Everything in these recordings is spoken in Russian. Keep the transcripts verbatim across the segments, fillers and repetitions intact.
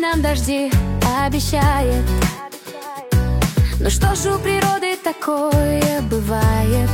нам дожди обещает. Ну что ж, у природы такое бывает.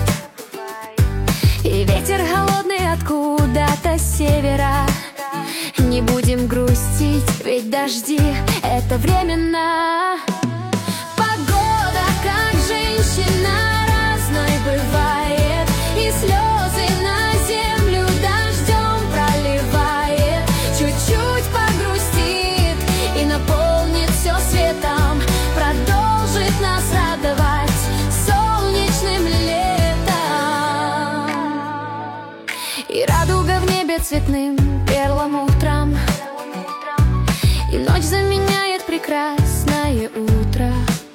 И ветер холодный откуда-то с севера. Не будем грустить, ведь дожди — это временно. Погода, как женщина, разной бывает, и слезы на землю дождем проливает. Чуть-чуть погрустит и наполнит все светом, продолжит нас радовать солнечным летом. И радуга в небе цветным перлом утром, и ночь заменяет прекрасное утро.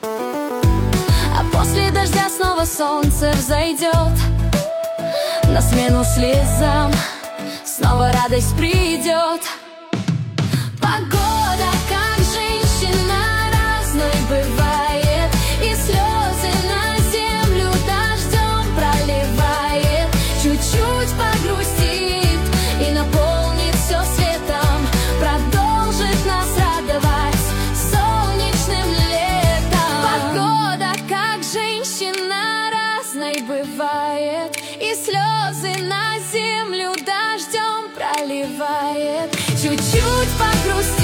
А после дождя снова солнце взойдет, на смену слезам снова радость придет. Погода, как женщина, разной бывает, и слезы на землю дождем проливает. Чуть-чуть погрустит и наполнит все светом, продолжит нас радовать солнечным летом. Погода, как женщина, разной бывает, и слезы на землю дождем проливает. Чуть-чуть погрустит